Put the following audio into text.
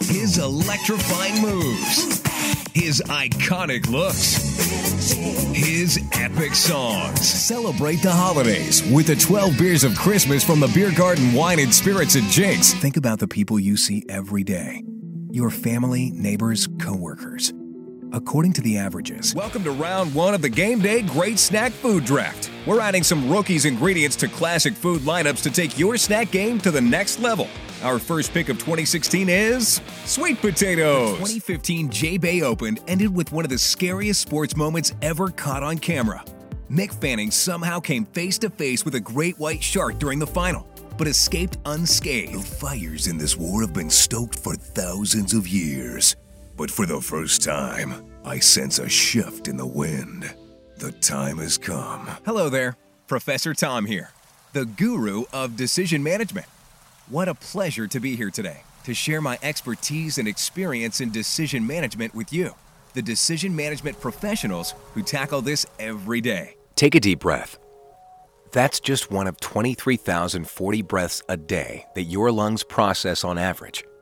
His electrifying moves. His iconic looks. His epic songs. Celebrate the holidays with the 12 beers of Christmas from the Beer Garden Wine and Spirits at Jinx. Think about the people you see every day. Your family, neighbors, coworkers. According to the averages. Welcome to round one of the Game Day Great Snack Food Draft. We're adding some rookies ingredients to classic food lineups to take your snack game to the next level. Our first pick of 2016 is sweet potatoes. The 2015 J-Bay Open ended with one of the scariest sports moments ever caught on camera. Mick Fanning somehow came face-to-face with a great white shark during the final, but escaped unscathed. The fires in this war have been stoked for thousands of years. But for the first time, I sense a shift in the wind. The time has come. Hello there, Professor Tom here, the guru of decision management. What a pleasure to be here today to share my expertise and experience in decision management with you, the decision management professionals who tackle this every day. Take a deep breath. That's just one of 23,040 breaths a day that your lungs process on average.